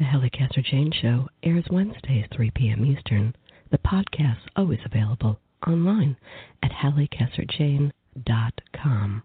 The Helicaster Jane Show airs Wednesdays, 3 p.m. Eastern. The podcast's always available online at helicasterjane.com.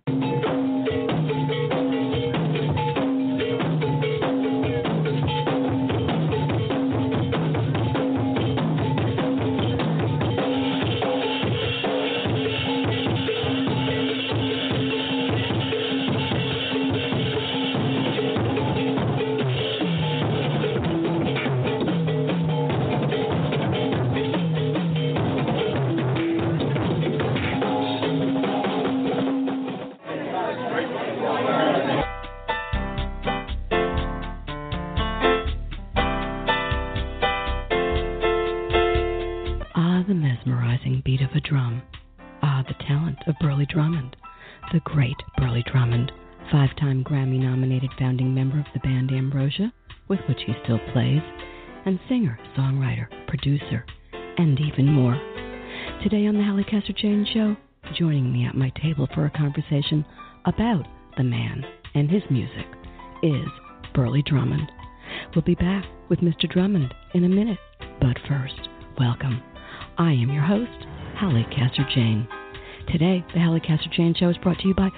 The mesmerizing beat of a drum. The talent of Burley Drummond. The great Burley Drummond, 5-time Grammy-nominated founding member of the band Ambrosia, with which he still plays, and singer, songwriter, producer, and even more. Today on the Helicaster Jane Show, joining me at my table for a conversation about the man and his music is Burley Drummond. We'll be back with Mr. Drummond in a minute, but first, welcome. I am your host, Helicaster Jane. Today, the Helicaster Jane Show is brought to you by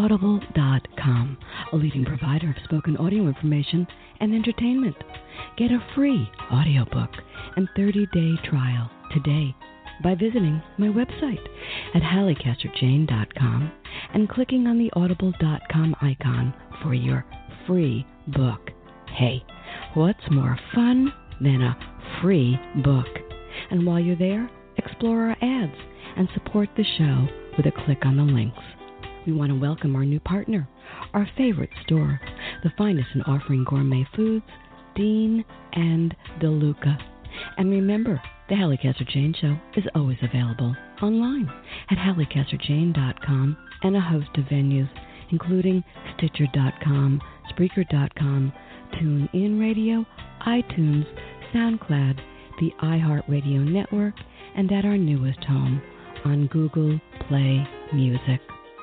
Audible.com, a leading provider of spoken audio information and entertainment. Get a free audiobook and 30-day trial today by visiting my website at helicasterjane.com and clicking on the Audible.com icon for your free book. Hey, what's more fun than a free book? And while you're there, explore our ads and support the show with a click on the links. We want to welcome our new partner, our favorite store, the finest in offering gourmet foods, Dean and DeLuca. And remember, the Helicaster Jane Show is always available online at helicasterjane.com and a host of venues, including Stitcher.com, Spreaker.com, TuneIn Radio, iTunes, SoundCloud, the iHeartRadio Network, and at our newest home on Google Play Music.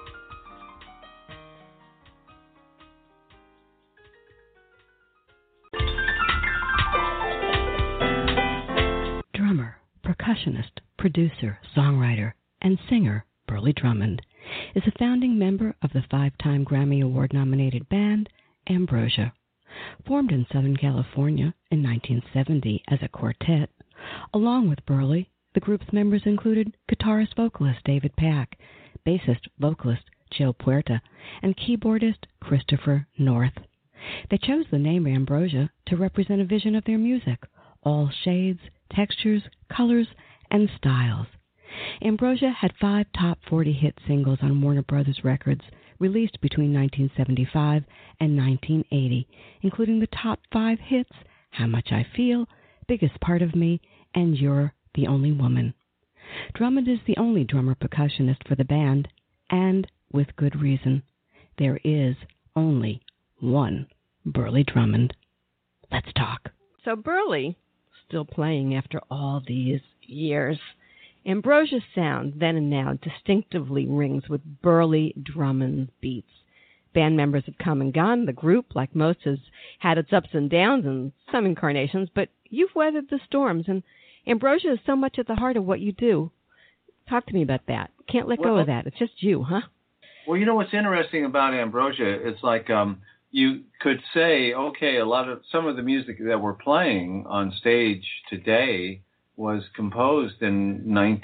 Drummer, percussionist, producer, songwriter, and singer Burley Drummond is a founding member of the 5-time Grammy Award-nominated band Ambrosia. Formed in Southern California in 1970 as a quartet, along with Burley, the group's members included guitarist-vocalist David Pack, bassist-vocalist Joe Puerta, and keyboardist Christopher North. They chose the name Ambrosia to represent a vision of their music, all shades, textures, colors, and styles. Ambrosia had 5 top 40 hit singles on Warner Brothers Records, released between 1975 and 1980, including the top 5 hits, How Much I Feel, Biggest Part of Me, and You're the Only Woman. Drummond is the only drummer-percussionist for the band, and with good reason. There is only one Burley Drummond. Let's talk. So Burley, still playing after all these years. Ambrosia's sound, then and now, distinctively rings with Burley Drummond's beats. Band members have come and gone. The group, like most, has had its ups and downs and some incarnations, but you've weathered the storms, and Ambrosia is so much at the heart of what you do. Talk to me about that. Can't let go of that. It's just you, huh? Well, you know what's interesting about Ambrosia? It's like you could say, okay, some of the music that we're playing on stage today was composed in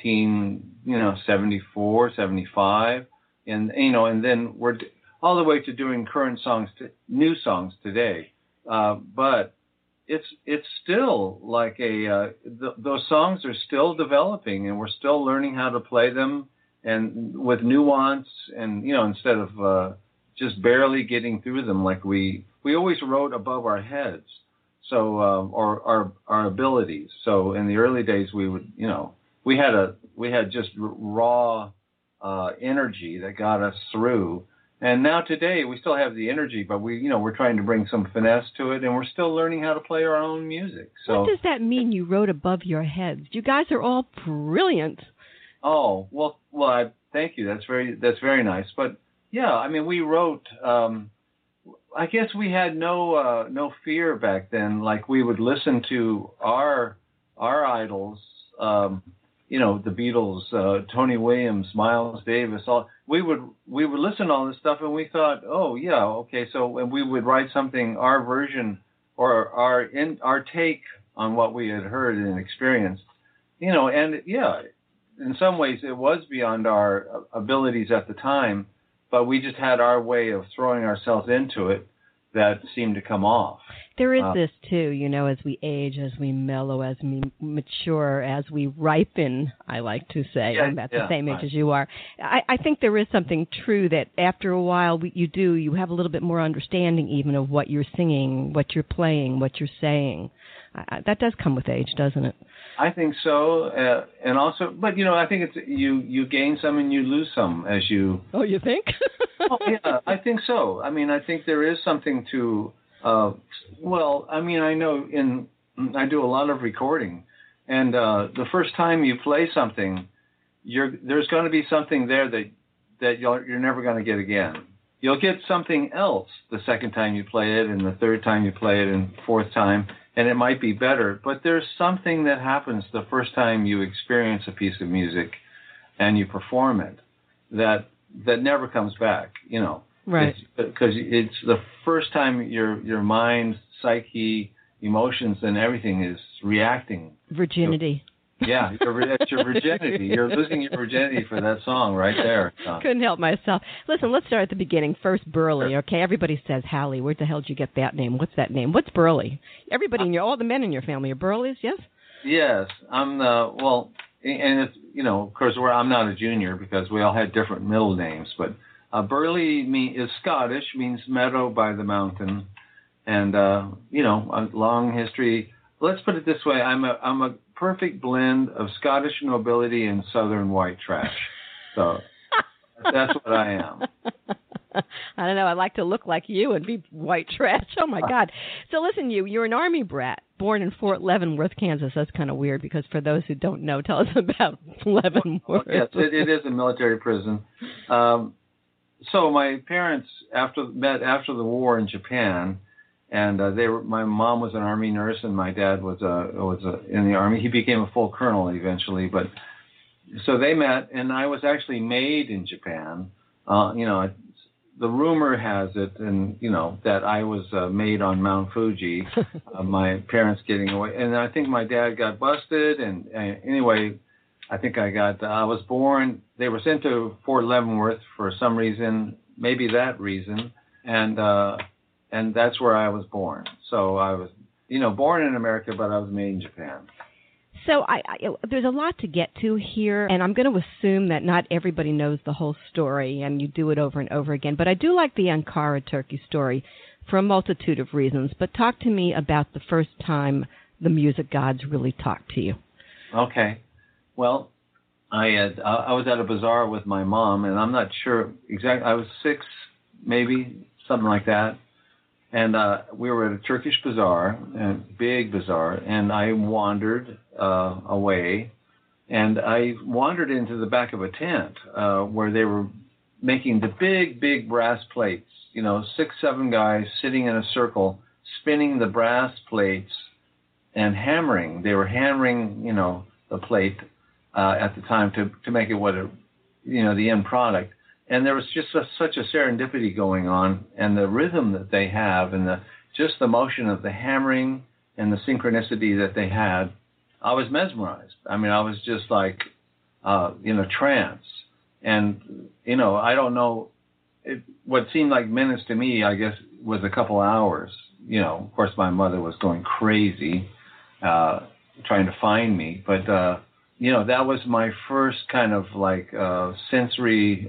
1974, 75, and then we're all the way to doing current songs, new songs today. But it's still like those songs are still developing, and we're still learning how to play them, and with nuance, and instead of just barely getting through them, like we always wrote above our heads. So, or our abilities. So in the early days, we would, we had just raw energy that got us through. And now today, we still have the energy, but we're trying to bring some finesse to it, and we're still learning how to play our own music. So, what does that mean? You wrote above your heads. You guys are all brilliant. Oh well, thank you. That's very nice. But yeah, I mean, we wrote. I guess we had no fear back then. Like we would listen to our idols, the Beatles, Tony Williams, Miles Davis. We would listen to all this stuff, and we thought, oh yeah, okay. So and we would write something, our version or our take on what we had heard and experienced, and yeah, in some ways it was beyond our abilities at the time. But we just had our way of throwing ourselves into it that seemed to come off. There is this, too, as we age, as we mellow, as we mature, as we ripen, I like to say. I'm at the same age as you are. I think there is something true that after a while you have a little bit more understanding even of what you're singing, what you're playing, what you're saying. That does come with age, doesn't it? I think so, and also, but I think it's you gain some and you lose some as you. Oh, you think? Oh yeah, I think so. I mean, I think there is something to. Well, I mean, I know I do a lot of recording, and the first time you play something, there's going to be something there that you're never going to get again. You'll get something else the second time you play it, and the third time you play it, and fourth time. And it might be better, but there's something that happens the first time you experience a piece of music and you perform it that never comes back, Right. Because it's the first time your mind, psyche, emotions, and everything is reacting. Virginity. Yeah, it's your virginity. You're losing your virginity for that song right there. Couldn't help myself. Listen, let's start at the beginning. First, Burley, okay? Everybody says Hallie. Where the hell did you get that name? What's that name? What's Burley? Everybody all the men in your family are Burleys, yes? Yes. I'm and it's, of course, I'm not a junior because we all had different middle names, but Burley is Scottish, means meadow by the mountain, and, a long history. Let's put it this way. I'm a perfect blend of Scottish nobility and Southern white trash. So that's what I am. I don't know. I like to look like you and be white trash. Oh, my God. So listen, you're an Army brat, born in Fort Leavenworth, Kansas. That's kind of weird because for those who don't know, tell us about Leavenworth. Yes, it is a military prison. So my parents met after the war in Japan. And my mom was an Army nurse, and my dad was in the Army. He became a full colonel eventually, but so they met, and I was actually made in Japan. The rumor has it, and that I was made on Mount Fuji. My parents getting away, and I think my dad got busted. And anyway, I think I was born. They were sent to Fort Leavenworth for some reason, maybe that reason, and that's where I was born. So I was, born in America, but I was made in Japan. So there's a lot to get to here, and I'm going to assume that not everybody knows the whole story, and you do it over and over again. But I do like the Ankara turkey story for a multitude of reasons. But talk to me about the first time the music gods really talked to you. Okay. Well, I was at a bazaar with my mom, and I'm not sure exactly. I was 6, maybe, something like that. And we were at a Turkish bazaar, a big bazaar, and I wandered away, and I wandered into the back of a tent where they were making the big brass plates, 6, 7 guys sitting in a circle, spinning the brass plates and hammering. They were hammering, the plate at the time to make it the end product. And there was just such a serendipity going on, and the rhythm that they have, and just the motion of the hammering and the synchronicity that they had, I was mesmerized. I mean, I was just like, trance. And, I don't know, what seemed like minutes to me, I guess, was a couple hours. Of course, my mother was going crazy trying to find me, but that was my first kind of like sensory,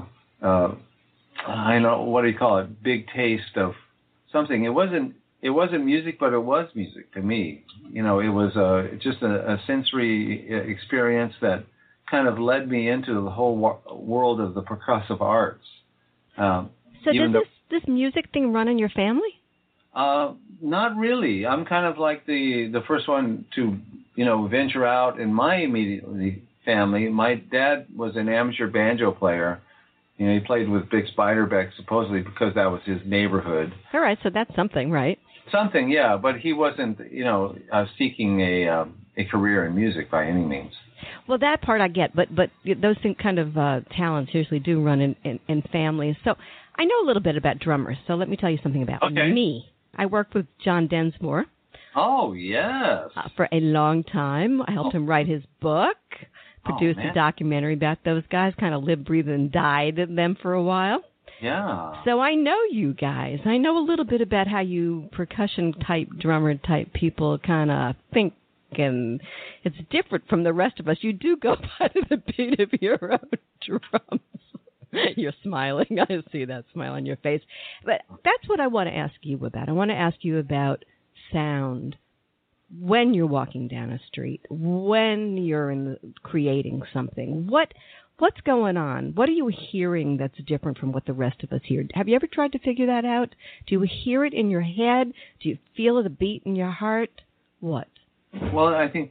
I know, what do you call it? Big taste of something. It wasn't music, but it was music to me. It was just a sensory experience that kind of led me into the whole world of the percussive arts. So does this music thing run in your family? Not really. I'm kind of like the first one to, venture out in my immediate family. My dad was an amateur banjo player, He played with Bix Beiderbecke supposedly because that was his neighborhood. All right, so that's something, right? Something, yeah, but he wasn't, seeking a career in music by any means. Well, that part I get, but those kind of talents usually do run in families. So I know a little bit about drummers, so let me tell you something about me. I worked with John Densmore. Oh, yes. For a long time. I helped him write his book, produced a documentary about those guys, kind of lived, breathed, and died in them for a while. Yeah. So I know you guys. I know a little bit about how you percussion-type, drummer-type people kind of think, and it's different from the rest of us. You do go by the beat of your own drums. You're smiling. I see that smile on your face. But that's what I want to ask you about. I want to ask you about sound when you're walking down a street, when you're creating something. What's going on? What are you hearing that's different from what the rest of us hear? Have you ever tried to figure that out? Do you hear it in your head? Do you feel the beat in your heart? What? Well, I think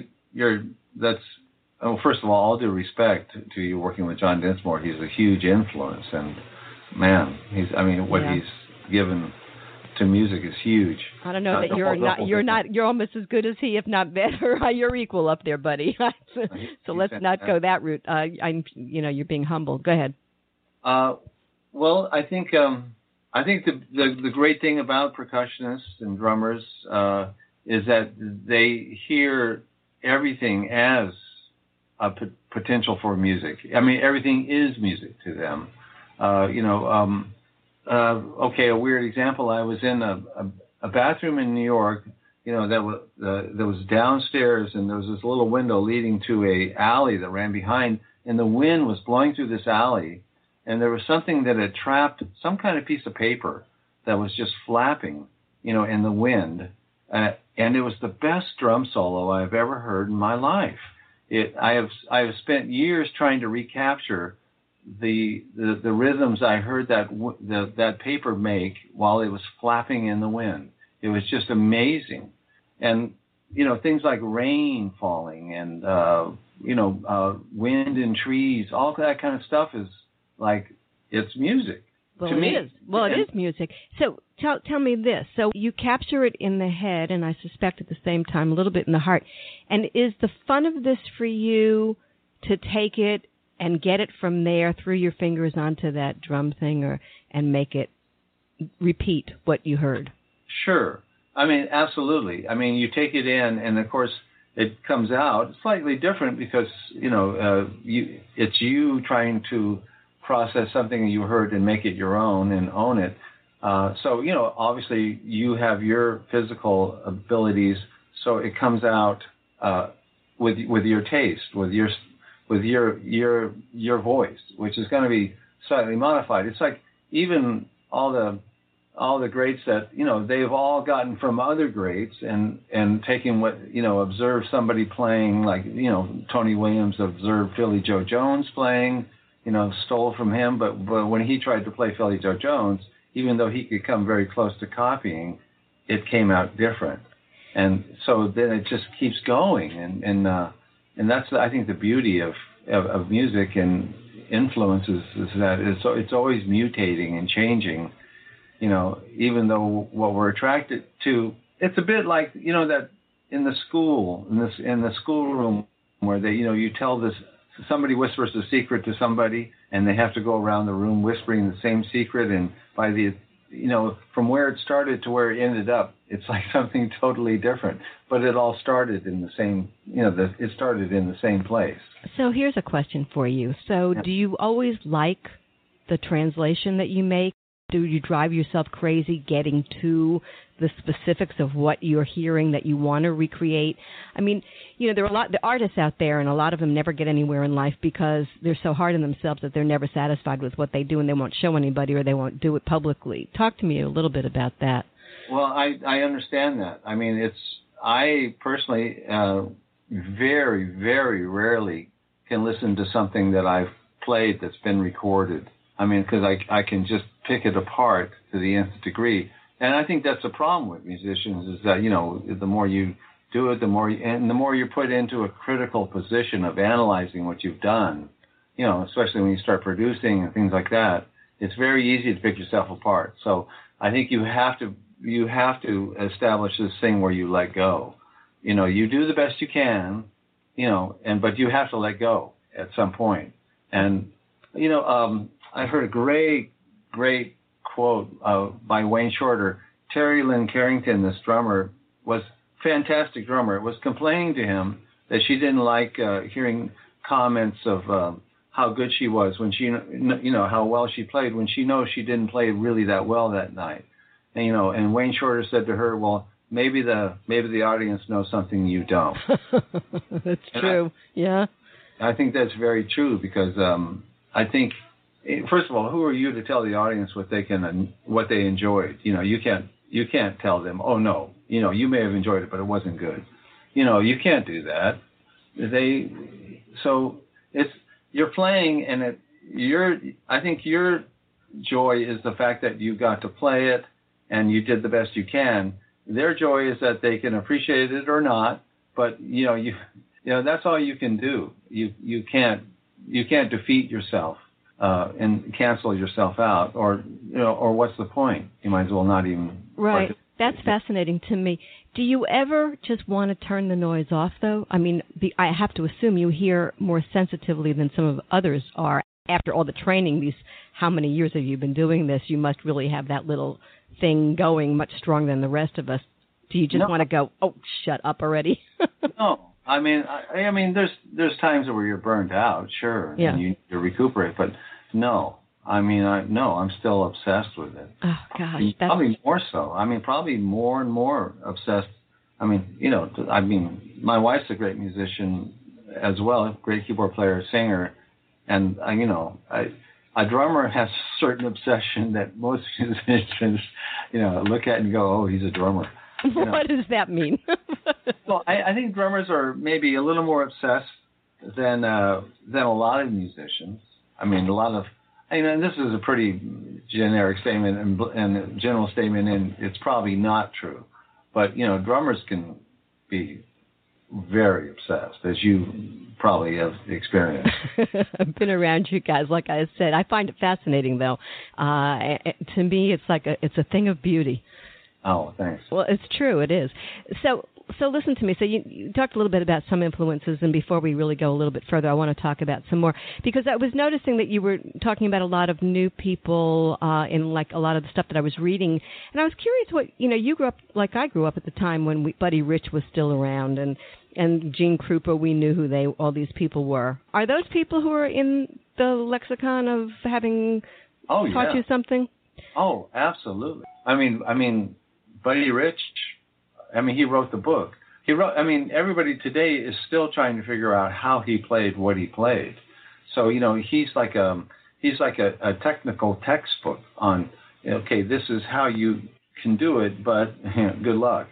first of all, all due respect to you working with John Densmore. He's a huge influence, and man, he's given to music is huge. I don't know that you're almost as good as he, if not better. You're equal up there, buddy. So let's not go that route. You're being humble. Go ahead. Well, I think the great thing about percussionists and drummers is that they hear everything as a potential for music. I mean, everything is music to them. A weird example. I was in a bathroom in New York, that was downstairs, and there was this little window leading to a alley that ran behind, and the wind was blowing through this alley, and there was something that had trapped some kind of piece of paper that was just flapping, in the wind, and it was the best drum solo I've ever heard in my life. I have spent years trying to recapture the rhythms I heard that paper make while it was flapping in the wind. It was just amazing. And things like rain falling and wind in trees, all that kind of stuff is like, it's music. Well, to me. It is. Well, it is music. So tell me this. So you capture it in the head, and I suspect at the same time a little bit in the heart. And is the fun of this for you to take it and get it from there through your fingers onto that drum thing, and make it repeat what you heard? Sure. I mean, absolutely. I mean, you take it in, and of course, it comes out slightly different because it's you trying to process something you heard and make it your own and own it. So obviously, you have your physical abilities, so it comes out with your taste, with your voice, which is going to be slightly modified. It's like even all the greats that they've all gotten from other greats and taking what observe somebody playing, like Tony Williams observed Philly Joe Jones playing, stole from him, but when he tried to play Philly Joe Jones, even though he could come very close to copying, it came out different, and so then it just keeps going, and that's, I think, the beauty of music and influences is that it's always mutating and changing. Even though what we're attracted to, it's a bit like that in the schoolroom where they you tell this, somebody whispers a secret to somebody and they have to go around the room whispering the same secret, and by the from where it started to where it ended up, it's like something totally different. But it all started in the same, it started in the same place. So here's a question for you. So do you always like the translation that you make? Do you drive yourself crazy getting to the specifics of what you're hearing that you want to recreate? I mean, there are a lot of artists out there, and a lot of them never get anywhere in life because they're so hard on themselves that they're never satisfied with what they do, and they won't show anybody or they won't do it publicly. Talk to me a little bit about that. Well, I understand that. I mean, I personally very, very rarely can listen to something that I've played that's been recorded. I mean, because I can just pick it apart to the nth degree. And I think that's the problem with musicians is that, the more you do it, the more you're put into a critical position of analyzing what you've done. especially when you start producing and things like that, it's very easy to pick yourself apart. So I think you have to establish this thing where you let go. You do the best you can, but you have to let go at some point. And I heard a great quote by Wayne Shorter. Terry Lynn Carrington, this drummer, was a fantastic drummer, was complaining to him that she didn't like hearing comments of how good she was when she, how well she played, when she knows she didn't play really that well that night. And, and Wayne Shorter said to her, well, maybe the audience knows something you don't. That's true. Yeah. I think that's very true because I think, first of all, who are you to tell the audience what they enjoyed? You can't tell them, oh no, you may have enjoyed it, but it wasn't good. You can't do that. So you're playing, and I think your joy is the fact that you got to play it and you did the best you can. Their joy is that they can appreciate it or not, but that's all you can do. You can't defeat yourself and cancel yourself out, or what's the point? You might as well not even. Right. That's fascinating to me. Do you ever just want to turn the noise off, though? I mean, I have to assume you hear more sensitively than some of others are. After all the training, how many years have you been doing this? You must really have that little thing going much stronger than the rest of us. Do you just want to go, oh, shut up already? No. I mean, there's times where you're burned out, sure, yeah. And you need to recuperate, but no. I'm still obsessed with it. Oh, gosh. Probably more so. Probably more and more obsessed. My wife's a great musician as well, a great keyboard player, singer. And, a drummer has a certain obsession that most musicians, look at and go, oh, he's a drummer. What does that mean? Well, I think drummers are maybe a little more obsessed than a lot of musicians. And this is a pretty generic statement and a general statement, and it's probably not true. But, drummers can be very obsessed, as you probably have experienced. I've been around you guys, like I said. I find it fascinating, though. To me, it's a thing of beauty. Oh, thanks. Well, it's true. It is. So listen to me. So you talked a little bit about some influences, and before we really go a little bit further, I want to talk about some more, because I was noticing that you were talking about a lot of new people in like a lot of the stuff that I was reading, and I was curious what, you grew up like I grew up at the time when Buddy Rich was still around, and Gene Krupa, we knew who all these people were. Are those people who are in the lexicon of having taught you something? Oh, absolutely. Buddy Rich, he wrote the book. Everybody today is still trying to figure out how he played what he played. So, he's like a technical textbook on, okay, this is how you can do it, but good luck.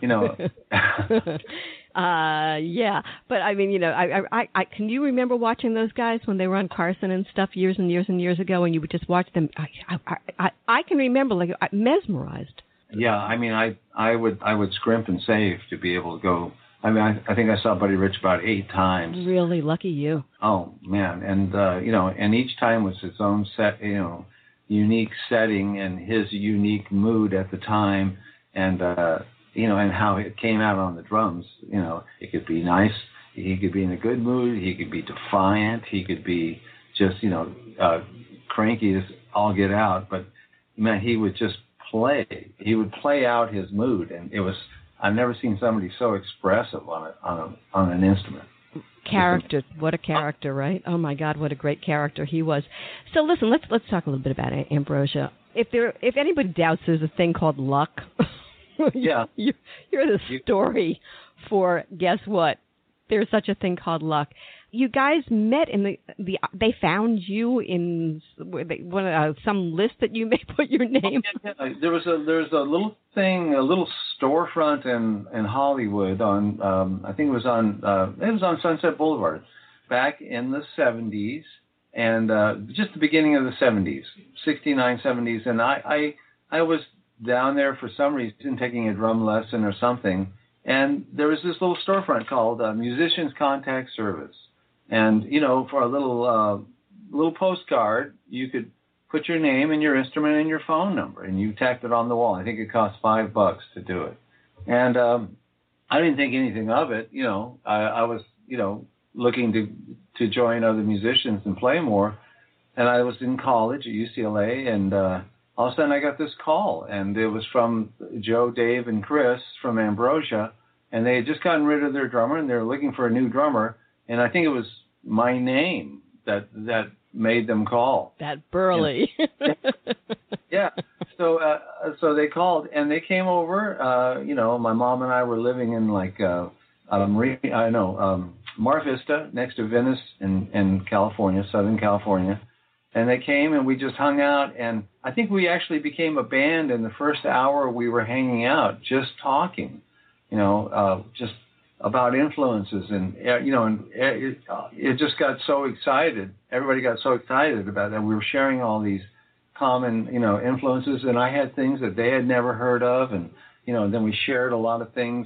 Yeah, but I can you remember watching those guys when they were on Carson and stuff years and years and years ago, and you would just watch them? I can remember mesmerized. Yeah, I would scrimp and save to be able to go. I think I saw Buddy Rich about 8 times. Really, lucky you. Oh man, and and each time was its own unique setting and his unique mood at the time, and and how it came out on the drums. It could be nice. He could be in a good mood. He could be defiant. He could be just cranky as all get out. But man, he would just play. He would play out his mood, and I've never seen somebody so expressive on an instrument. Character, what a character, right? Oh my God, what a great character he was. So listen, let's talk a little bit about Ambrosia. If anybody doubts there's a thing called luck, yeah, you're the story for guess what? There's such a thing called luck. You guys met in they found you in some list that you may put your name. Yeah. There was a little thing, a little storefront in Hollywood on I think it was on Sunset Boulevard back in the 70s, and just the beginning of the 70s, 69, 70s, and I was down there for some reason taking a drum lesson or something, and there was this little storefront called Musicians Contact Service. And for a little postcard, you could put your name and your instrument and your phone number, and you tacked it on the wall. I think it cost $5 to do it. And I didn't think anything of it. I was looking to join other musicians and play more. And I was in college at UCLA, and all of a sudden I got this call, and it was from Joe, Dave, and Chris from Ambrosia, and they had just gotten rid of their drummer, and they were looking for a new drummer, and I think it was my name that made them call. That Burley. Yeah. So they called, and they came over. My mom and I were living in Mar Vista, next to Venice in California, Southern California. And they came, and we just hung out, and I think we actually became a band in the first hour we were hanging out, just talking, just about influences, and it just got so excited. Everybody got so excited about that. We were sharing all these common, influences, and I had things that they had never heard of, and then we shared a lot of things,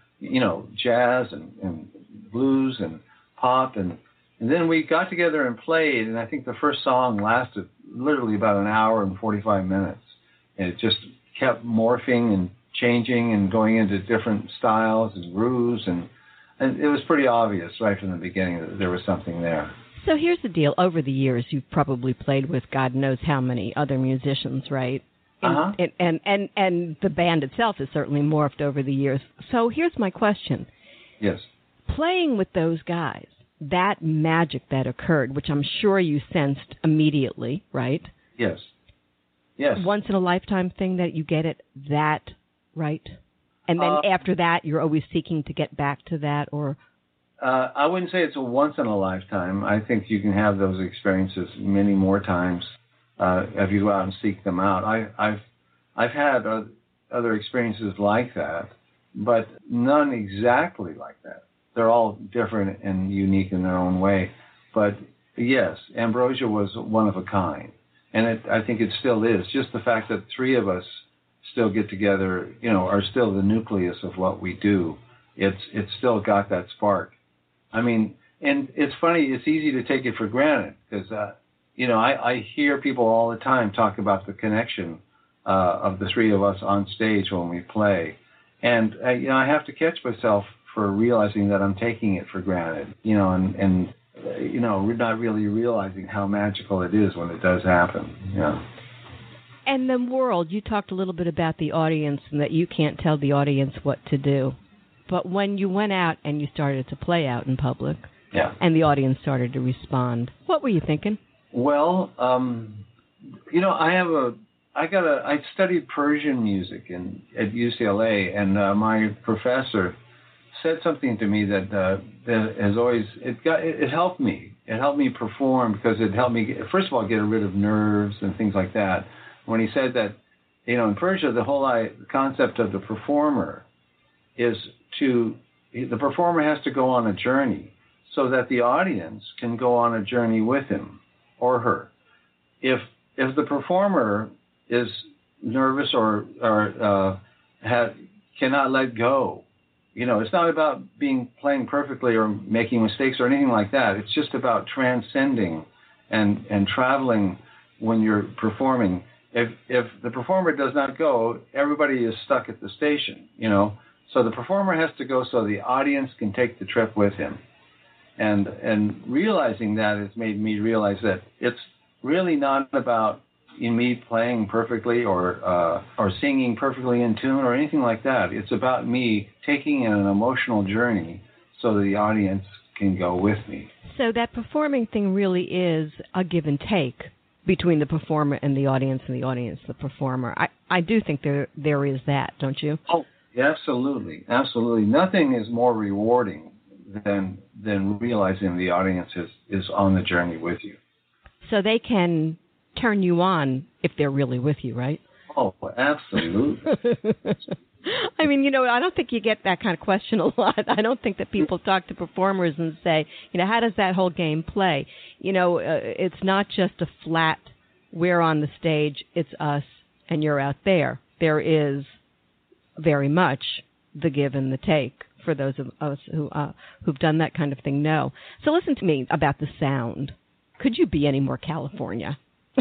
jazz and blues and pop, and then we got together and played, and I think the first song lasted literally about an hour and 45 minutes, and it just kept morphing and changing and going into different styles and grooves, and it was pretty obvious right from the beginning that there was something there. So here's the deal. Over the years, you've probably played with God knows how many other musicians, right? Uh-huh. And the band itself has certainly morphed over the years. So here's my question. Yes. Playing with those guys, that magic that occurred, which I'm sure you sensed immediately, right? Yes. Yes. Once in a lifetime thing that you get it that right? And then after that, you're always seeking to get back to that, or? I wouldn't say it's a once in a lifetime. I think you can have those experiences many more times if you go out and seek them out. I've had other experiences like that, but none exactly like that. They're all different and unique in their own way. But yes, Ambrosia was one of a kind, and I think it still is. Just the fact that three of us still get together, are still the nucleus of what we do. It's still got that spark. I mean, and it's funny, it's easy to take it for granted because, I hear people all the time talk about the connection of the three of us on stage when we play. And, I have to catch myself for realizing that I'm taking it for granted, and we're not really realizing how magical it is when it does happen, And the world, you talked a little bit about the audience and that you can't tell the audience what to do. But when you went out and you started to play out in public, and the audience started to respond, what were you thinking? Well, I studied Persian music at UCLA, and my professor said something to me that has always it helped me. It helped me perform because it helped me first of all get rid of nerves and things like that. When he said that, in Persia, the whole concept of the performer is the performer has to go on a journey so that the audience can go on a journey with him or her. If the performer is nervous or cannot let go, it's not about playing perfectly or making mistakes or anything like that. It's just about transcending and traveling when you're performing. If the performer does not go, everybody is stuck at the station, So the performer has to go so the audience can take the trip with him. And realizing that has made me realize that it's really not about me playing perfectly or singing perfectly in tune or anything like that. It's about me taking an emotional journey so the audience can go with me. So that performing thing really is a give and take between the performer and the audience the performer. I do think there is that, don't you? Oh, absolutely. Absolutely. Nothing is more rewarding than realizing the audience is on the journey with you. So they can turn you on if they're really with you, right? Oh, absolutely. I mean, I don't think you get that kind of question a lot. I don't think that people talk to performers and say, how does that whole game play? It's not just a flat, we're on the stage, it's us, and you're out there. There is very much the give and the take for those of us who've done that kind of thing know. So listen to me about the sound. Could you be any more California?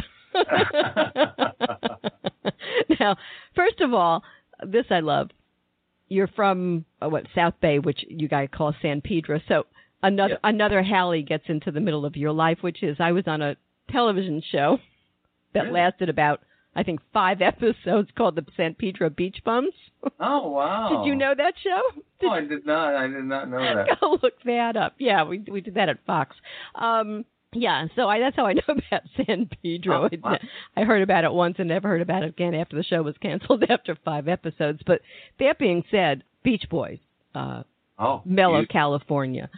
Now, first of all, this I love. You're from South Bay, which you guys call San Pedro. So another Hallie gets into the middle of your life, which is I was on a television show that lasted about, I think, 5 episodes called the San Pedro Beach Bums. Oh, wow. Did you know that show? I did not. I did not know that. Go look that up. Yeah, we did that at Fox. Yeah, so that's how I know about San Pedro. Oh, I heard about it once and never heard about it again after the show was canceled after 5 episodes. But that being said, Beach Boys, Mellow California,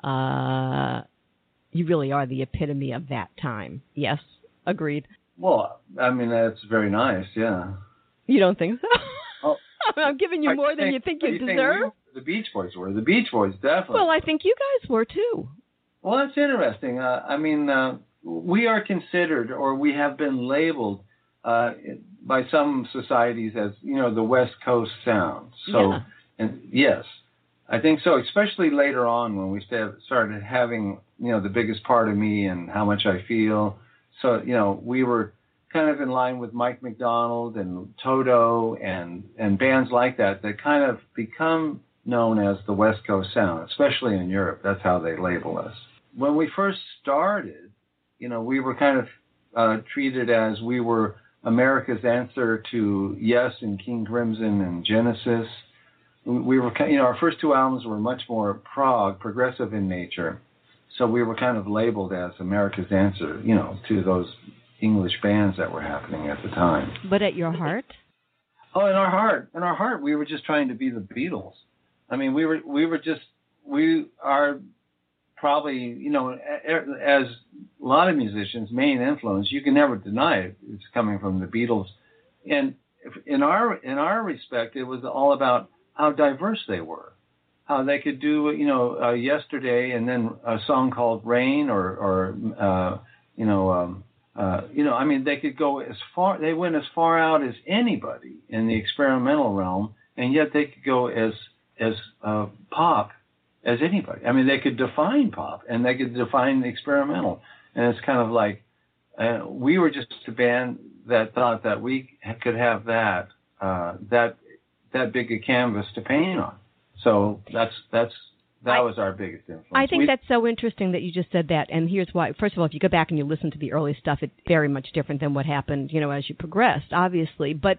you really are the epitome of that time. Yes, agreed. Well, I mean, that's very nice, yeah. You don't think so? Oh, I'm giving you more than you think you deserve. The Beach Boys were. The Beach Boys, definitely. Well, I think you guys were, too. Well, that's interesting. I mean, we are considered, or we have been labeled by some societies as, the West Coast sound. So, and yes, I think so, especially later on when we started having, the biggest part of me and How Much I Feel. So, we were kind of in line with Mike McDonald and Toto and bands like that kind of become known as the West Coast sound, especially in Europe. That's how they label us. When we first started, we were kind of treated as we were America's answer to Yes and King Crimson and Genesis. We were, our first 2 albums were much more progressive in nature. So we were kind of labeled as America's answer, to those English bands that were happening at the time. But at your heart? Oh, in our heart, we were just trying to be the Beatles. I mean, we are probably, as a lot of musicians, main influence, you can never deny it, it's coming from the Beatles. And in our respect, it was all about how diverse they were, how they could do, Yesterday and then a song called Rain I mean, they could go they went as far out as anybody in the experimental realm, and yet they could go as pop as anybody. I mean, they could define pop and they could define the experimental. And it's kind of like we were just a band that thought that we could have that big a canvas to paint on. So that was our biggest influence. I think that's so interesting that you just said that. And here's why. First of all, if you go back and you listen to the early stuff, it's very much different than what happened, as you progressed, obviously. But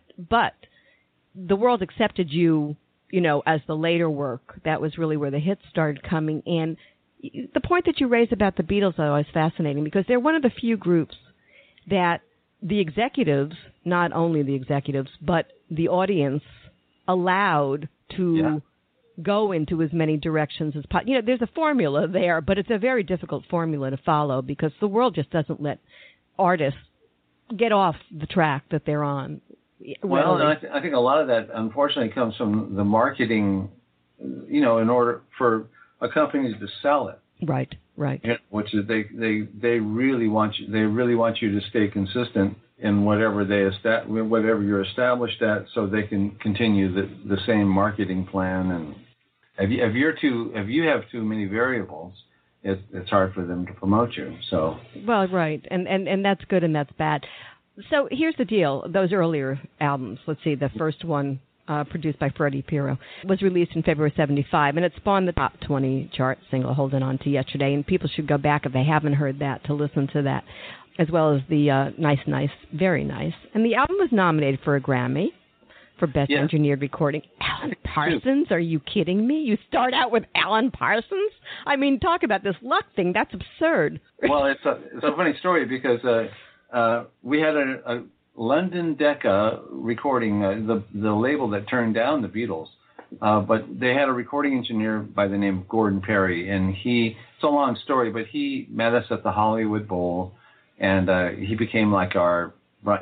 the world accepted you, as the later work. That was really where the hits started coming. And the point that you raised about the Beatles, though, is fascinating because they're one of the few groups that the executives, not only the executives, but the audience allowed to go into as many directions as possible. There's a formula there, but it's a very difficult formula to follow because the world just doesn't let artists get off the track that they're on. Well, and I think a lot of that, unfortunately, comes from the marketing, in order for a company to sell it. Right. Which is they really want you. They really want you to stay consistent in whatever you're established at, so they can continue the same marketing plan. And if you have too many variables, it's hard for them to promote you. So well, right, and that's good and that's bad. So here's the deal. Those earlier albums, let's see, the first one produced by Freddie Pirro was released in February 1975, and it spawned the top 20 chart single, Holding On to Yesterday, and people should go back if they haven't heard that to listen to that, as well as the Nice, Very Nice. And the album was nominated for a Grammy for Best Engineered Recording. Alan Parsons? Are you kidding me? You start out with Alan Parsons? I mean, talk about this luck thing. That's absurd. Well, it's a funny story because we had a London Decca recording, the label that turned down the Beatles, but they had a recording engineer by the name of Gordon Perry, and it's a long story, but he met us at the Hollywood Bowl, and he became like our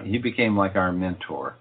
mentor.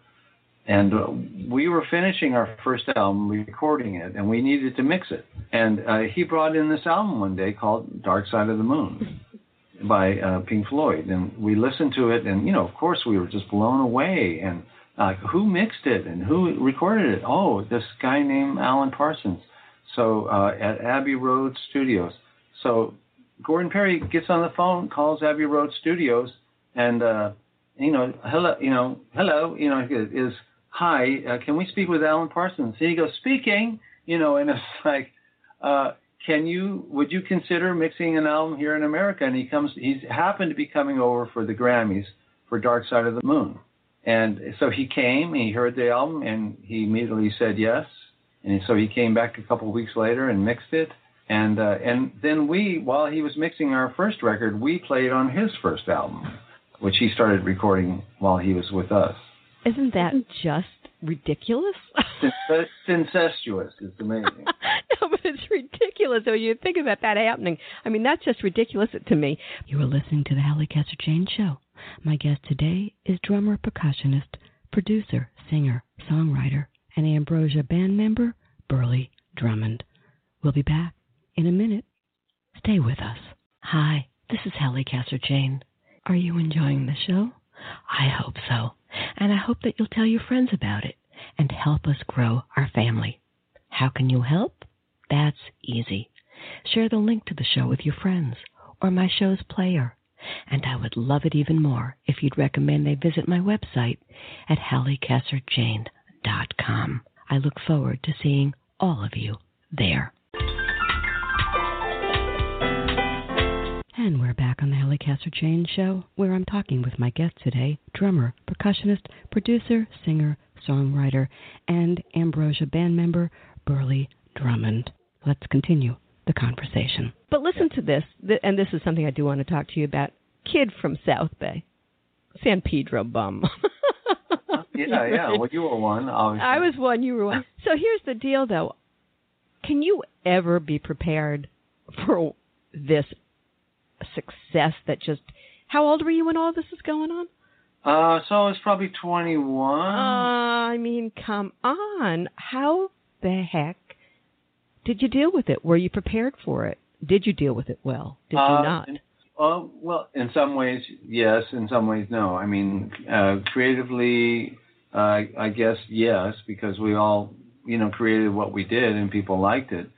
And we were finishing our first album, recording it, and we needed to mix it. And he brought in this album one day called Dark Side of the Moon by Pink Floyd. And we listened to it, and, of course, we were just blown away. And who mixed it and who recorded it? Oh, this guy named Alan Parsons. So at Abbey Road Studios. So Gordon Perry gets on the phone, calls Abbey Road Studios, and hello, is hi. Can we speak with Alan Parsons? And he goes, speaking. And it's like, would you consider mixing an album here in America? And he's happened to be coming over for the Grammys for Dark Side of the Moon. And so he came, he heard the album, and he immediately said yes. And so he came back a couple of weeks later and mixed it. And then while he was mixing our first record, we played on his first album, which he started recording while he was with us. Isn't that just ridiculous? It's incestuous. It's amazing. No, but it's ridiculous. So you think about that happening. I mean, that's just ridiculous to me. You are listening to the Hallie Casser-Jayne Show. My guest today is drummer, percussionist, producer, singer, songwriter, and Ambrosia band member, Burleigh Drummond. We'll be back in a minute. Stay with us. Hi, this is Hallie Casser-Jayne. Are you enjoying the show? I hope so. And I hope that you'll tell your friends about it and help us grow our family. How can you help? That's easy. Share the link to the show with your friends or my show's player. And I would love it even more if you'd recommend they visit my website at HallieCasserJayne.com. I look forward to seeing all of you there. And we're back on the Hallie Casser-Jayne Show, where I'm talking with my guest today, drummer, percussionist, producer, singer, songwriter, and Ambrosia band member, Burleigh Drummond. Let's continue the conversation. But listen to this, and this is something I do want to talk to you about. Kid from South Bay, San Pedro bum. Yeah. Well, you were one, obviously. I was one, you were one. So here's the deal, though. Can you ever be prepared for this success that just... How old were you when all this was going on? So I was probably 21. I mean, come on. How the heck did you deal with it? Were you prepared for it? Did you deal with it well? Did you not? Well, in some ways, yes. In some ways, no. I mean, creatively, I guess, yes, because we all, created what we did and people liked it.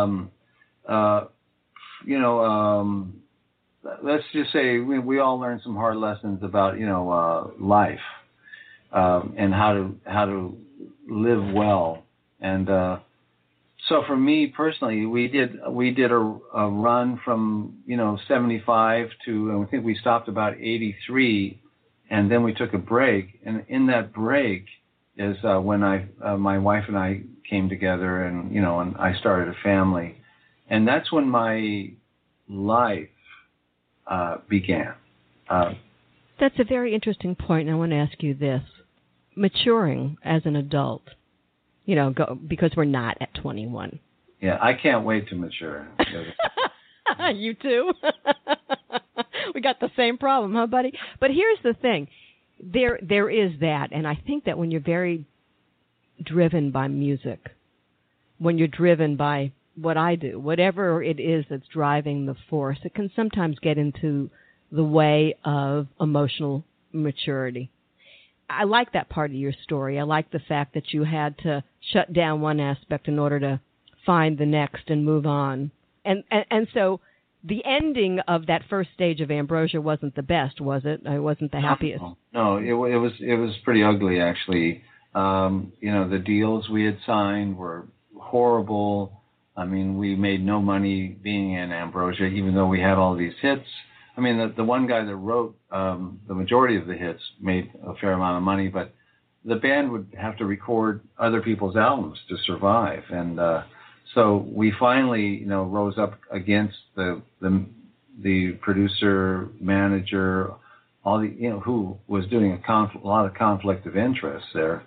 Let's just say we all learned some hard lessons about, life and how to live well. And so for me personally, we did a run from 75 to, I think we stopped about 83, and then we took a break. And in that break is when my wife and I came together, and and I started a family, and that's when my life began. That's a very interesting point, and I want to ask you this. Maturing as an adult, because we're not at 21. Yeah, I can't wait to mature. You too? We got the same problem, huh, buddy? But here's the thing. There is that, and I think that when you're very driven by music, when you're driven by what I do, whatever it is that's driving the force, it can sometimes get into the way of emotional maturity. I like that part of your story. I like the fact that you had to shut down one aspect in order to find the next and move on. And so the ending of that first stage of Ambrosia wasn't the best, was it? It wasn't the happiest. No, it was pretty ugly, actually. The deals we had signed were horrible. I mean, we made no money being in Ambrosia, even though we had all these hits. I mean, the one guy that wrote the majority of the hits made a fair amount of money, but the band would have to record other people's albums to survive. And so we finally, rose up against the producer, manager, all the, who was doing a lot of conflict of interest there.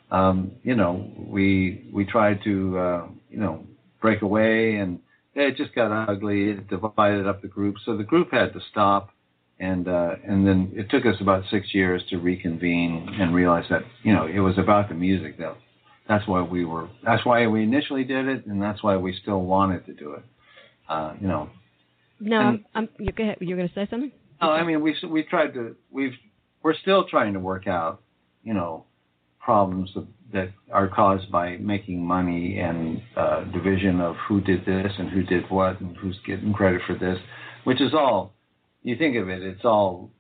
We tried to, break away, and it just got ugly. It divided up the group, so the group had to stop, and then it took us about 6 years to reconvene and realize that it was about the music. That's why we initially did it, and that's why we still wanted to do it. No, you're going to say something? No, I mean we're still trying to work out problems that are caused by making money and division of who did this and who did what and who's getting credit for this, which is all, you think of it, it's all,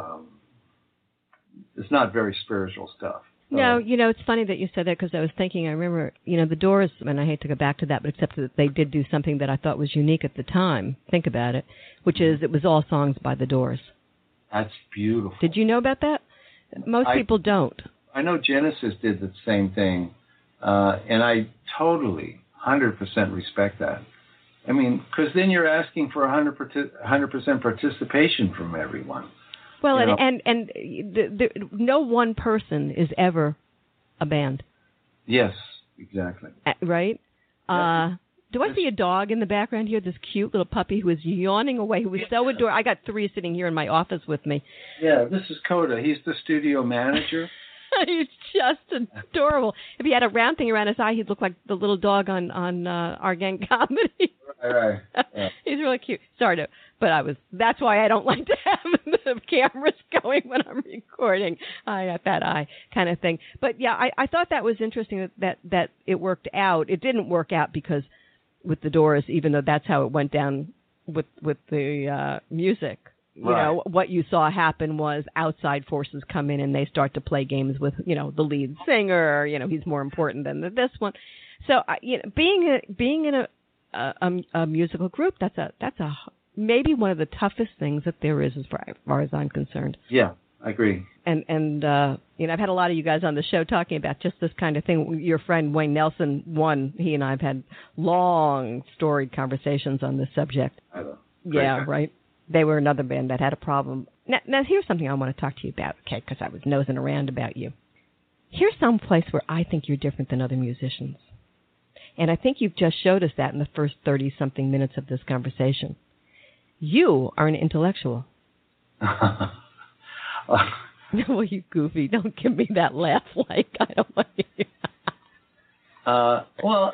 it's not very spiritual stuff. So, no, it's funny that you said that because I was thinking, I remember, the Doors, and I hate to go back to that, but except that they did do something that I thought was unique at the time. Think about it, which is it was all songs by the Doors. That's beautiful. Did you know about that? Most people don't. I know Genesis did the same thing, and I totally, 100% respect that. I mean, because then you're asking for 100% participation from everyone. Well, and no one person is ever a band. Yes, exactly. Right? Do I see a dog in the background here? This cute little puppy who is yawning away, who is so adorable. I got 3 sitting here in my office with me. Yeah, this is Coda. He's the studio manager. He's just adorable. If he had a round thing around his eye, he'd look like the little dog on our gang comedy. Right. Yeah. He's really cute. Sorry that's why I don't like to have the cameras going when I'm recording. I got that eye kind of thing. But yeah, I thought that was interesting that it worked out. It didn't work out because with the Doors, even though that's how it went down with the music. Right. What you saw happen was outside forces come in and they start to play games with, the lead singer. He's more important than this one. So, being in a musical group, that's maybe one of the toughest things that there is as far as I'm concerned. Yeah, I agree. And I've had a lot of you guys on the show talking about just this kind of thing. Your friend Wayne Nelson, he and I have had long, storied conversations on this subject. I know. Yeah, right. They were another band that had a problem. Now, here's something I want to talk to you about, okay, because I was nosing around about you. Here's some place where I think you're different than other musicians. And I think you've just showed us that in the first 30-something minutes of this conversation. You are an intellectual. Well, you goofy. Don't give me that laugh like I don't want you. Well,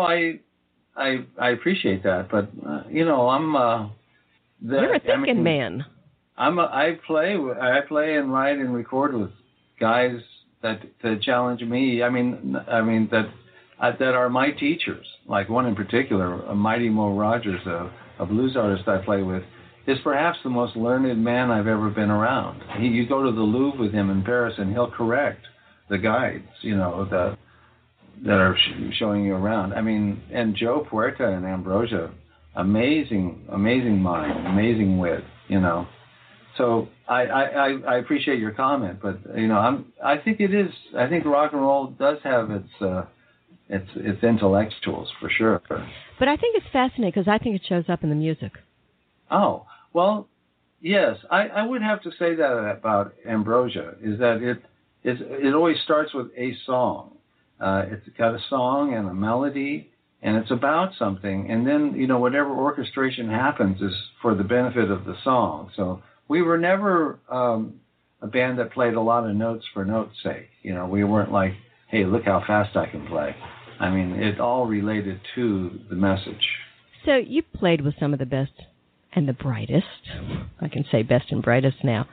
I appreciate that, but, I'm... You're a thinking man. I play and write and record with guys that challenge me. I mean that are my teachers. Like one in particular, Mighty Mo Rogers, a blues artist I play with, is perhaps the most learned man I've ever been around. You go to the Louvre with him in Paris, and he'll correct the guides, that are showing you around. I mean, and Joe Puerta and Ambrosia. Amazing mind, amazing wit, So I appreciate your comment, but I think it is. I think rock and roll does have its intellectuals for sure. But I think it's fascinating because I think it shows up in the music. Oh well, yes. I would have to say that about Ambrosia is that it always starts with a song. It's got a song and a melody. And it's about something, and then, whatever orchestration happens is for the benefit of the song. So we were never a band that played a lot of notes for notes' sake. We weren't like, hey, look how fast I can play. I mean, it all related to the message. So you played with some of the best and the brightest. I can say best and brightest now.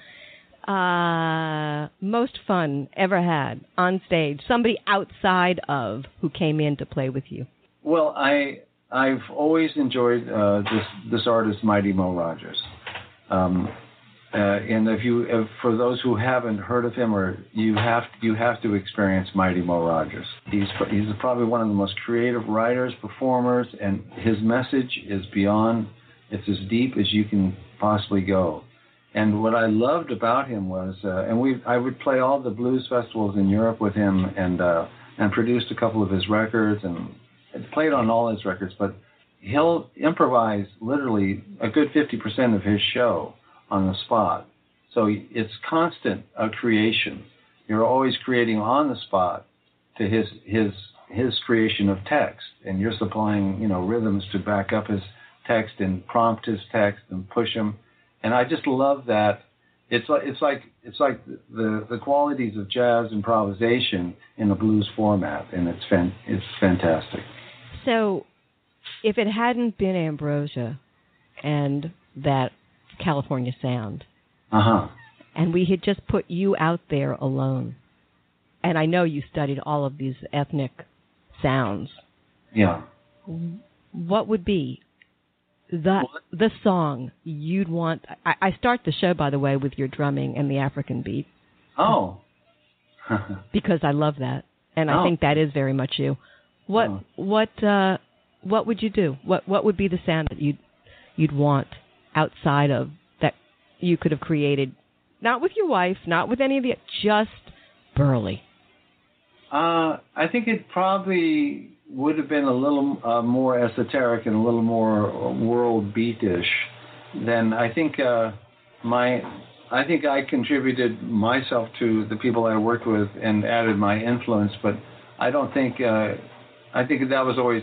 Most fun ever had on stage, somebody outside of who came in to play with you. Well, I've always enjoyed this artist, Mighty Mo Rogers, and for those who haven't heard of him, or you have to experience Mighty Mo Rogers. He's probably one of the most creative writers, performers, and his message is beyond. It's as deep as you can possibly go. And what I loved about him was, I would play all the blues festivals in Europe with him, and produced a couple of his records and played on all his records, but he'll improvise literally a good 50% of his show on the spot. So it's constant creation. You're always creating on the spot to his creation of text, and you're supplying rhythms to back up his text and prompt his text and push him. And I just love that. It's like the qualities of jazz improvisation in a blues format, and it's fantastic. So, if it hadn't been Ambrosia and that California sound, and we had just put you out there alone, and I know you studied all of these ethnic sounds. Yeah. What would be the song you'd want? I start the show, by the way, with your drumming and the African beat. Oh. Because I love that, and I think that is very much you. What would you do? What would be the sound that you'd want outside of that you could have created? Not with your wife, not with any of the, just Burley. I think it probably would have been a little more esoteric and a little more world beatish than I think I contributed myself to the people I worked with and added my influence, but I don't think I think that was always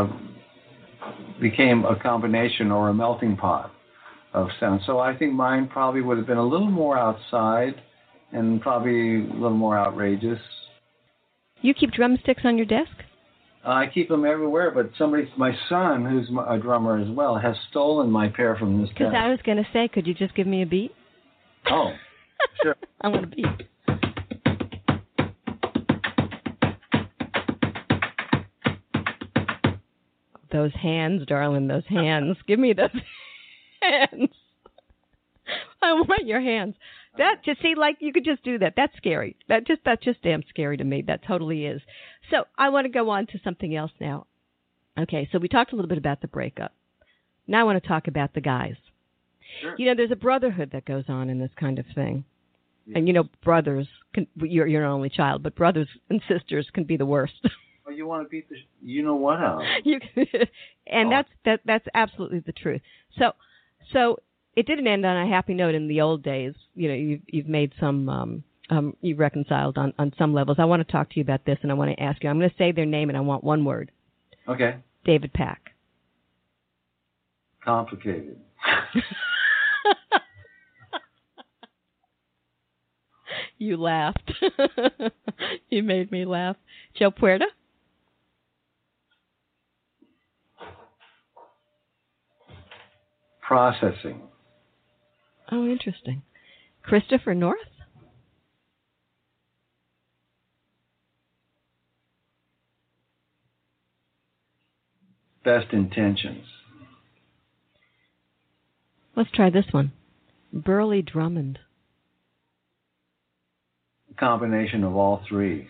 became a combination or a melting pot of sound. So I think mine probably would have been a little more outside and probably a little more outrageous. You keep drumsticks on your desk? I keep them everywhere, but my son, who's a drummer as well, has stolen my pair from this desk. Because I was going to say, could you just give me a beat? Oh, sure. I want a beat. Those hands, darling, those hands. Give me those hands. I want your hands. That just see, like you could just do that. That's scary. That's just damn scary to me. That totally is. So I want to go on to something else now. Okay, so we talked a little bit about the breakup. Now I want to talk about the guys. Sure. You know, there's a brotherhood that goes on in this kind of thing. Yes. And you know, brothers you're an only child, but brothers and sisters can be the worst. Oh, you want to beat the you know what out? That's absolutely the truth. So it didn't end on a happy note in the old days. You know, you've made some you've reconciled on some levels. I want to talk to you about this, and I want to ask you. I'm going to say their name, and I want one word. Okay. David Pack. Complicated. You laughed. You made me laugh. Joe Puerta? Processing. Oh, interesting. Christopher North? Best intentions. Let's try this one. Burley Drummond. A combination of all three.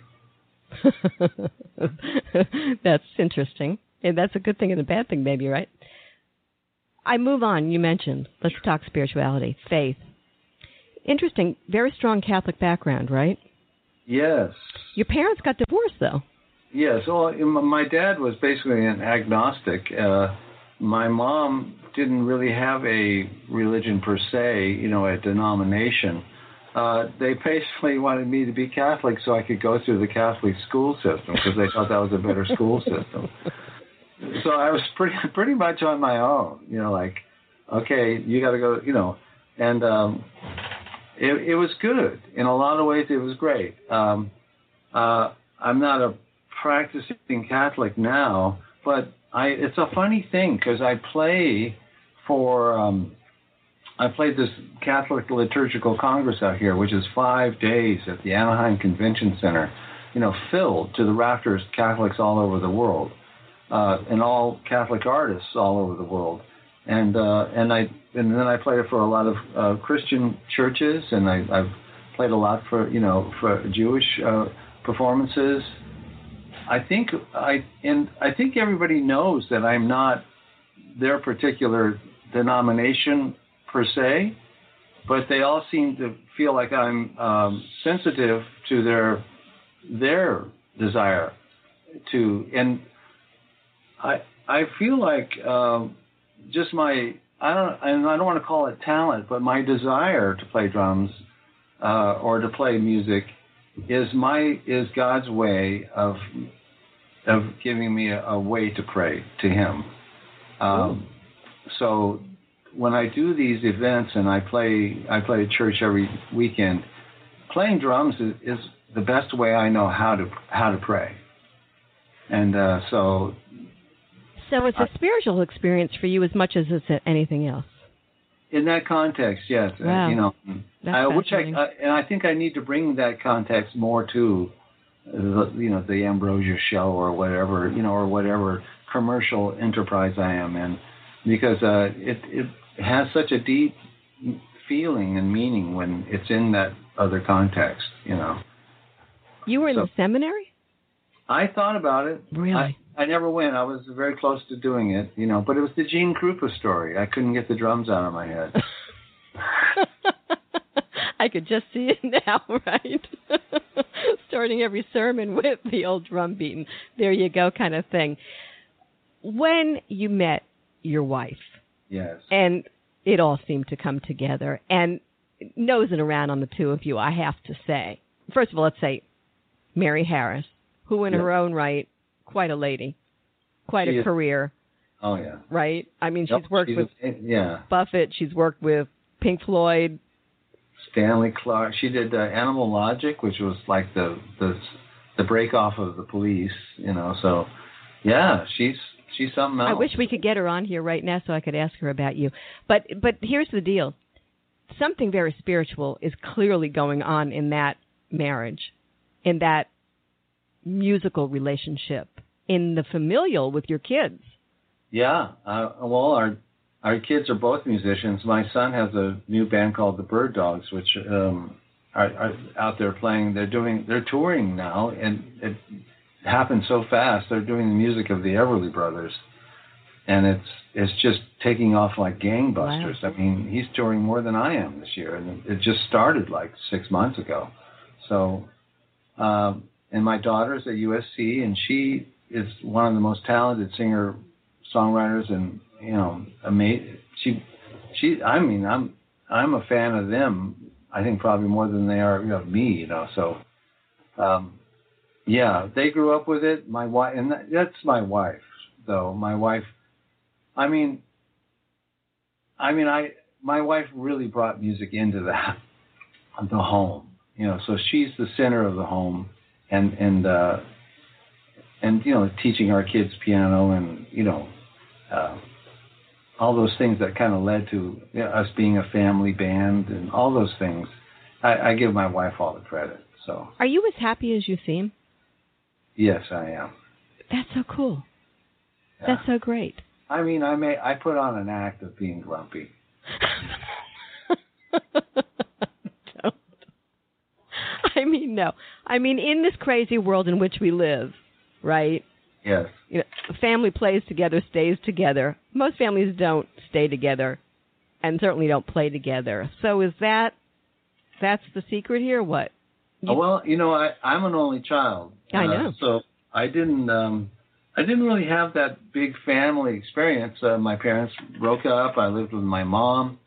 That's interesting. And that's a good thing and a bad thing, maybe, right? I move on. You mentioned, let's talk spirituality, faith. Interesting. Very strong Catholic background, right? Yes. Your parents got divorced, though. Yes. Well, my dad was basically an agnostic. My mom didn't really have a religion per se, you know, a denomination. They basically wanted me to be Catholic so I could go through the Catholic school system because they thought that was a better school system. So I was pretty much on my own, you know, like, okay, you got to go, you know, and it was good. In a lot of ways, it was great. I'm not a practicing Catholic now, but it's a funny thing because I play for, I played this Catholic Liturgical Congress out here, which is 5 days at the Anaheim Convention Center, you know, filled to the rafters, Catholics all over the world. And all Catholic artists all over the world, and then I played it for a lot of Christian churches, and I've played a lot for Jewish performances. I think everybody knows that I'm not their particular denomination per se, but they all seem to feel like I'm sensitive to their desire to and. I feel like just I don't want to call it talent, but my desire to play drums or to play music is God's way of giving me a way to pray to Him. So when I do these events and I play at church every weekend, playing drums is the best way I know how to pray, and so. So it's a spiritual experience for you as much as it's anything else. In that context, yes. Wow. I think I need to bring that context more to the Ambrosia show or whatever, or whatever commercial enterprise I am in, because it has such a deep feeling and meaning when it's in that other context, You were in the seminary? I thought about it. Really? I never went. I was very close to doing it, but it was the Gene Krupa story. I couldn't get the drums out of my head. I could just see it now, right? Starting every sermon with the old drum beating. There you go, kind of thing. When you met your wife, yes, and it all seemed to come together, and nosing around on the two of you, I have to say, first of all, let's say Mary Harris, who in her own right, quite a lady, quite a career. Oh, yeah. Right? I mean, she's worked with Buffett. She's worked with Pink Floyd. Stanley Clarke. She did Animal Logic, which was like the break off of the Police, So, yeah, she's something else. I wish we could get her on here right now so I could ask her about you. But here's the deal. Something very spiritual is clearly going on in that marriage, in that musical relationship, in the familial with your kids. Yeah. Well, our kids are both musicians. My son has a new band called the Bird Dogs, which are out there playing. They're touring now, and it happened so fast. They're doing the music of the Everly Brothers, and it's just taking off like gangbusters. Wow. I mean, he's touring more than I am this year, and it just started like 6 months ago. So, and my daughter's at USC, and she is one of the most talented singer-songwriters, and amazing. I mean, I'm a fan of them. I think probably more than they are of me. So, yeah, they grew up with it. My wife, and that's my wife, though. My wife. I mean, my wife really brought music into the home. So she's the center of the home, and teaching our kids piano and all those things that kind of led to us being a family band and all those things. I give my wife all the credit. So. Are you as happy as you seem? Yes, I am. That's so cool. Yeah. That's so great. I mean, I put on an act of being grumpy. Don't. I mean, no. I mean, in this crazy world in which we live, right? Yes. A family plays together, stays together. Most families don't stay together, and certainly don't play together. So that's the secret here? What? Well, I'm an only child. I know. So I didn't really have that big family experience. My parents broke up. I lived with my mom.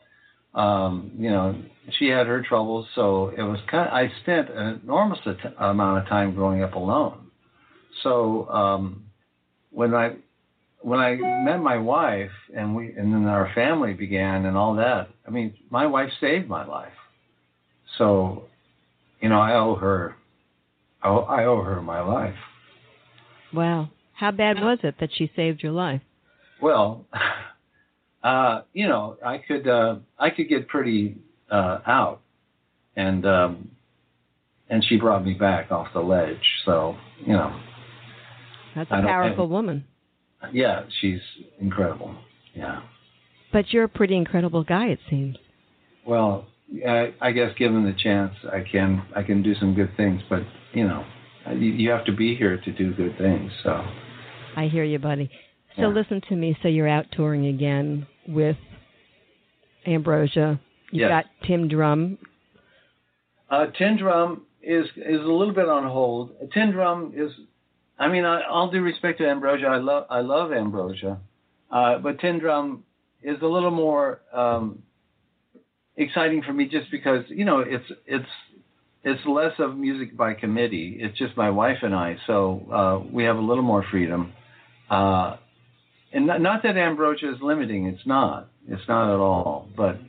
She had her troubles, so it was I spent an enormous amount of time growing up alone. So when I met my wife and then our family began and all that, I mean, my wife saved my life. So, I owe her my life. Wow. How bad was it that she saved your life? Well, I could get pretty out, and she brought me back off the ledge. So, That's a powerful woman. Yeah, she's incredible. Yeah. But you're a pretty incredible guy, it seems. Well, I guess given the chance, I can do some good things. But you have to be here to do good things. So. I hear you, buddy. So listen to me. So you're out touring again with Ambrosia. You've got Tin Drum. Tin Drum is a little bit on hold. Tin Drum is. I mean, all due respect to Ambrosia, I love Ambrosia, but Tin Drum is a little more exciting for me just because it's less of music by committee. It's just my wife and I, so we have a little more freedom. And not that Ambrosia is limiting. It's not at all. But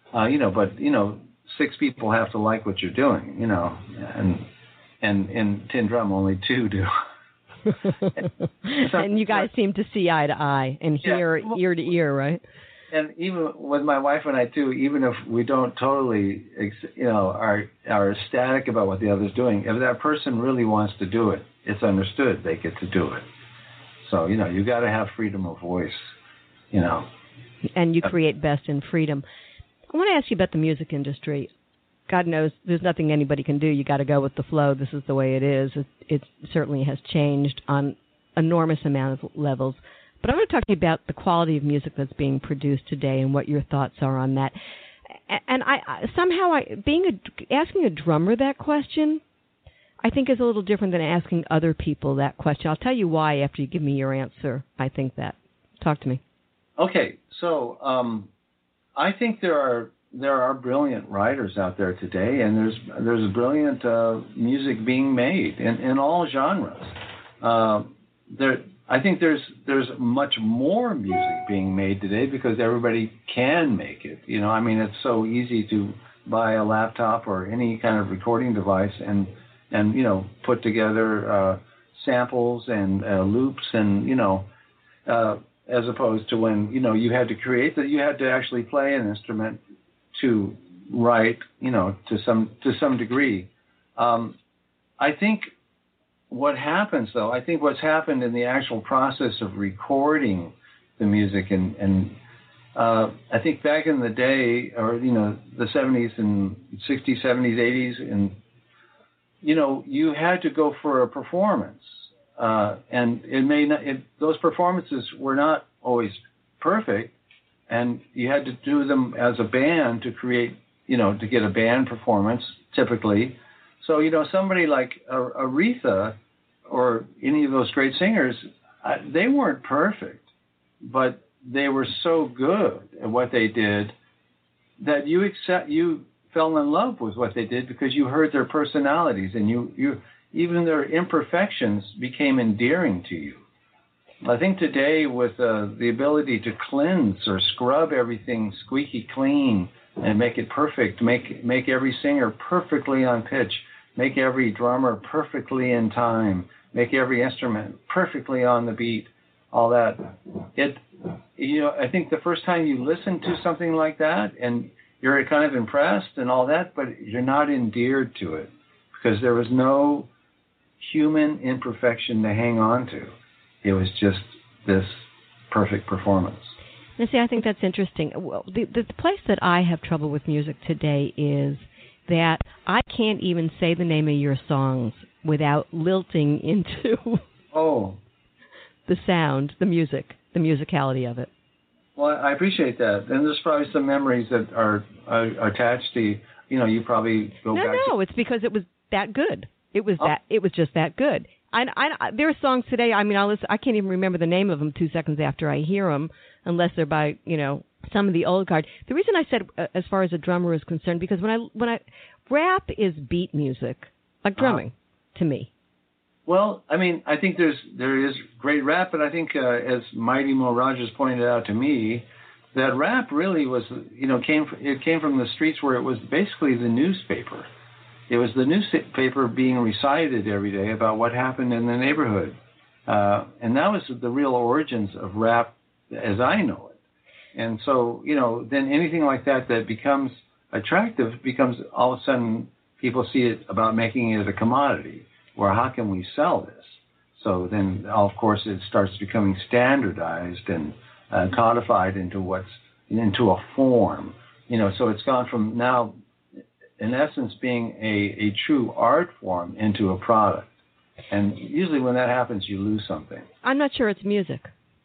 6 people have to like what you're doing. And in Tin Drum only 2 do. And you guys seem to see eye to eye and hear ear to ear, right? and even with my wife and I too, even if we don't totally, are ecstatic about what the other's doing, if that person really wants to do it, it's understood they get to do it. So, you got to have freedom of voice, And you create best in freedom. I want to ask you about the music industry. God knows there's nothing anybody can do. You got to go with the flow. This is the way it is. It certainly has changed on enormous amount of levels. But I want to talk to you about the quality of music that's being produced today and what your thoughts are on that. And asking a drummer that question, I think is a little different than asking other people that question. I'll tell you why after you give me your answer. I think that. Talk to me. Okay, so I think there are brilliant writers out there today, and there's brilliant music being made in all genres. I think there's much more music being made today because everybody can make it. It's so easy to buy a laptop or any kind of recording device and put together samples and loops and as opposed to when you had to create that, you had to actually play an instrument to write to some degree. I think what's happened in the actual process of recording the music and I think back in the day, or the 70s and 60s, 70s, 80s, and you had to go for a performance, and those performances were not always perfect, and you had to do them as a band to create, to get a band performance typically. So somebody like Aretha or any of those great singers, they weren't perfect, but they were so good at what they did that you fell in love with what they did because you heard their personalities, and you even their imperfections became endearing to you. I think today with the ability to cleanse or scrub everything squeaky clean and make it perfect, make every singer perfectly on pitch, make every drummer perfectly in time, make every instrument perfectly on the beat, all that. I think the first time you listen to something like that and you're kind of impressed and all that, but you're not endeared to it because there was no human imperfection to hang on to. It was just this perfect performance. Now, see, I think that's interesting. Well, the place that I have trouble with music today is that I can't even say the name of your songs without lilting into the sound, the music, the musicality of it. Well, I appreciate that. And there's probably some memories that are attached to, you probably go back to. No, it's because it was that good. It was just that good. There are songs today, I can't even remember the name of them 2 seconds after I hear them, unless they're by, some of the old guard. The reason I said as far as a drummer is concerned, because when I rap is beat music, like drumming, to me. Well, I think there is great rap, but I think as Mighty Mo Rogers pointed out to me, that rap really was, came from the streets where it was basically the newspaper. It was the newspaper being recited every day about what happened in the neighborhood. And that was the real origins of rap as I know it. And so, then anything like that becomes attractive becomes all of a sudden people see it about making it a commodity, or how can we sell this? So then, of course, it starts becoming standardized and codified into a form. So it's gone from now, in essence, being a true art form into a product. And usually when that happens, you lose something. I'm not sure it's music.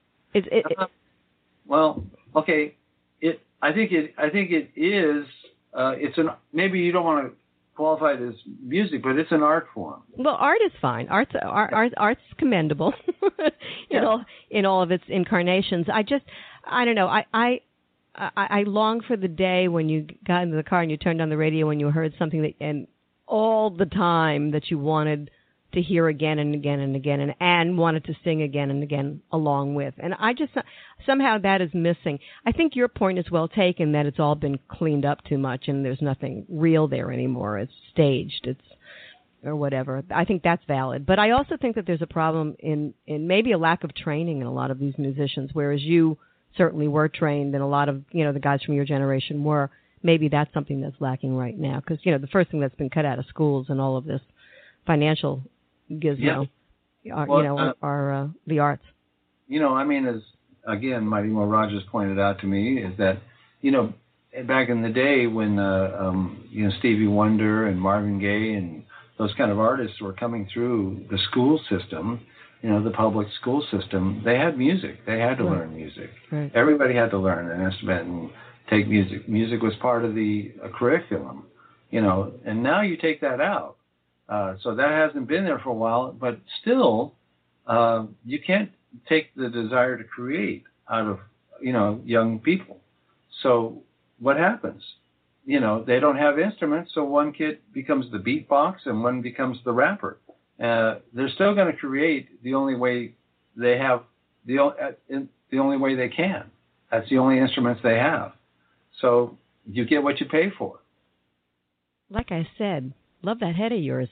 Well, okay. I think it is. Maybe you don't want to qualify it as music, but it's an art form. Well, art is fine. Art's commendable in all of its incarnations. I don't know. I long for the day when you got into the car and you turned on the radio and you heard something and all the time that you wanted to hear again and again and again and wanted to sing again and again along with. And I just, somehow that is missing. I think your point is well taken that it's all been cleaned up too much and there's nothing real there anymore. It's staged, or whatever. I think that's valid. But I also think that there's a problem in maybe a lack of training in a lot of these musicians, whereas you certainly were trained, and a lot of, the guys from your generation were. Maybe that's something that's lacking right now, because, the first thing that's been cut out of schools and all of this financial gizmo, are the arts. As, again, Mighty Mo Rogers pointed out to me, is that, back in the day when, Stevie Wonder and Marvin Gaye and those kind of artists were coming through the school system, the public school system, they had music. They had to learn music. Right. Everybody had to learn an instrument and take music. Music was part of the curriculum, and now you take that out. So that hasn't been there for a while, but still, you can't take the desire to create out of, young people. So what happens? They don't have instruments, so one kid becomes the beatbox and one becomes the rapper. They're still going to create the only way they have, the only way they can. That's the only instruments they have. So you get what you pay for. Like I said, love that head of yours.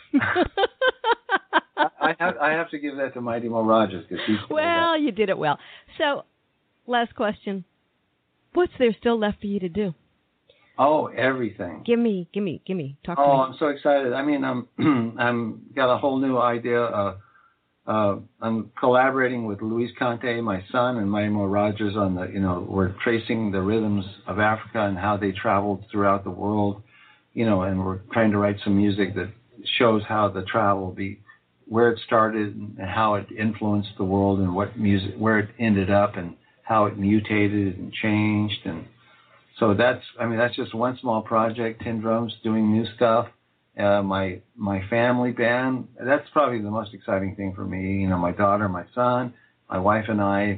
I have to give that to Mighty Mo Rogers, because he's well, you did it well. So, last question: what's there still left for you to do? Oh, everything. Give me. Talk to me. Oh, I'm so excited. I'm got a whole new idea. I'm collaborating with Luis Conte, my son, and Mighty Mo Rogers on we're tracing the rhythms of Africa and how they traveled throughout the world, and we're trying to write some music that shows how the travel where it started and how it influenced the world, and where it ended up and how it mutated and changed. And so that's just one small project, 10 drums doing new stuff. My family band, that's probably the most exciting thing for me. My daughter, my son, my wife and I,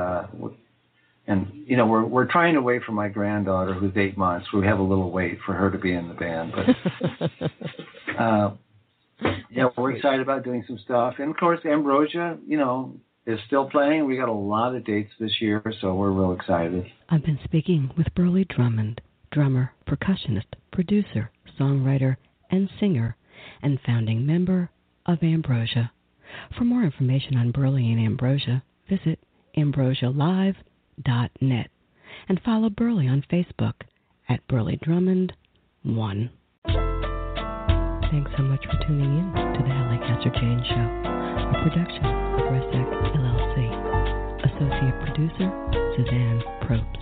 we're trying to wait for my granddaughter, who's 8 months. We have a little wait for her to be in the band, but we're excited about doing some stuff. And of course, Ambrosia, is still playing. We got a lot of dates this year, so we're real excited. I've been speaking with Burley Drummond, drummer, percussionist, producer, songwriter, and singer, and founding member of Ambrosia. For more information on Burley and Ambrosia, visit ambrosialive.net and follow Burley on Facebook at Burley Drummond 1. Thanks so much for tuning in to the Hallie Castor-Jayne Show, a production of RESAC LLC. Associate producer, Suzanne Proch.